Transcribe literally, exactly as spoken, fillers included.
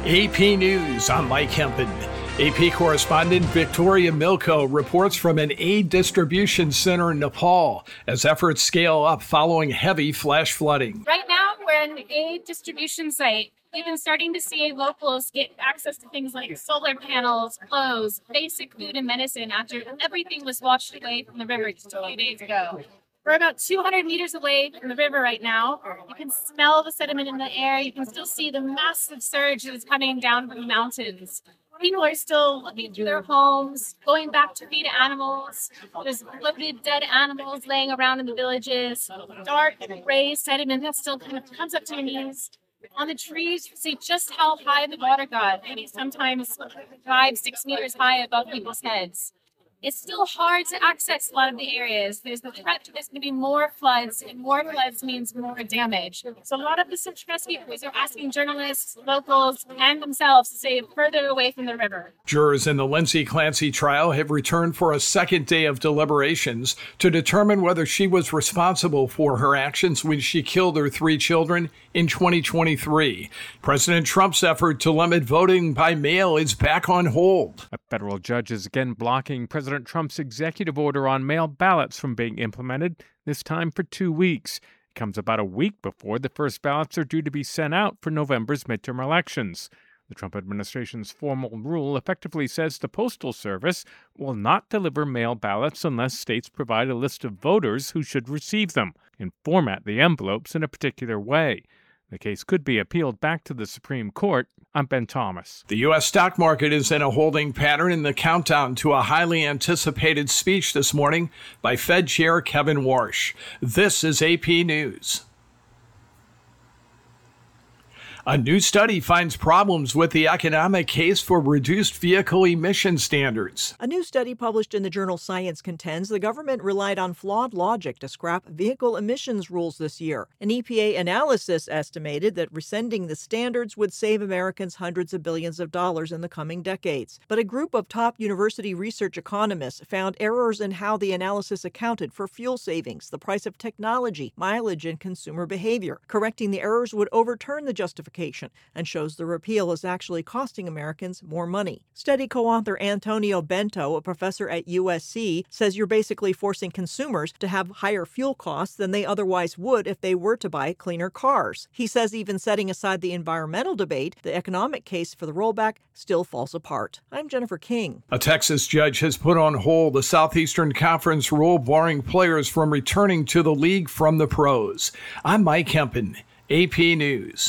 A P News, I'm Mike Hempen. A P correspondent Victoria Milko reports from an aid distribution center in Nepal as efforts scale up following heavy flash flooding. Right now, we're at an aid distribution site. We've been starting to see locals get access to things like solar panels, clothes, basic food and medicine after everything was washed away from the river just a few days ago. We're about two hundred meters away from the river right now. You can smell the sediment in the air. You can still see the massive surge that is coming down from the mountains. People are still looking through their homes, going back to feed animals. There's loaded dead animals laying around in the villages. Dark gray sediment that still kind of comes up to your knees. On the trees, you see just how high the water got, maybe sometimes five, six meters high above people's heads. It's still hard to access a lot of the areas. There's the threat that there's going to be more floods, and more floods means more damage. So a lot of the search and rescue crews are asking journalists, locals, and themselves to stay further away from the river. Jurors in the Lindsay Clancy trial have returned for a second day of deliberations to determine whether she was responsible for her actions when she killed her three children in twenty twenty-three. President Trump's effort to limit voting by mail is back on hold. A federal judge is again blocking President Trump's executive order on mail ballots from being implemented, this time for two weeks. It comes about a week before the first ballots are due to be sent out for November's midterm elections. The Trump administration's formal rule effectively says the Postal Service will not deliver mail ballots unless states provide a list of voters who should receive them and format the envelopes in a particular way. The case could be appealed back to the Supreme Court. I'm Ben Thomas. The U S stock market is in a holding pattern in the countdown to a highly anticipated speech this morning by Fed Chair Kevin Warsh. This is A P News. A new study finds problems with the economic case for reduced vehicle emission standards. A new study published in the journal Science contends the government relied on flawed logic to scrap vehicle emissions rules this year. An E P A analysis estimated that rescinding the standards would save Americans hundreds of billions of dollars in the coming decades. But a group of top university research economists found errors in how the analysis accounted for fuel savings, the price of technology, mileage, and consumer behavior. Correcting the errors would overturn the justification and shows the repeal is actually costing Americans more money. Study co-author Antonio Bento, a professor at U S C, says you're basically forcing consumers to have higher fuel costs than they otherwise would if they were to buy cleaner cars. He says even setting aside the environmental debate, the economic case for the rollback still falls apart. I'm Jennifer King. A Texas judge has put on hold the Southeastern Conference rule barring players from returning to the league from the pros. I'm Mike Hempen, A P News.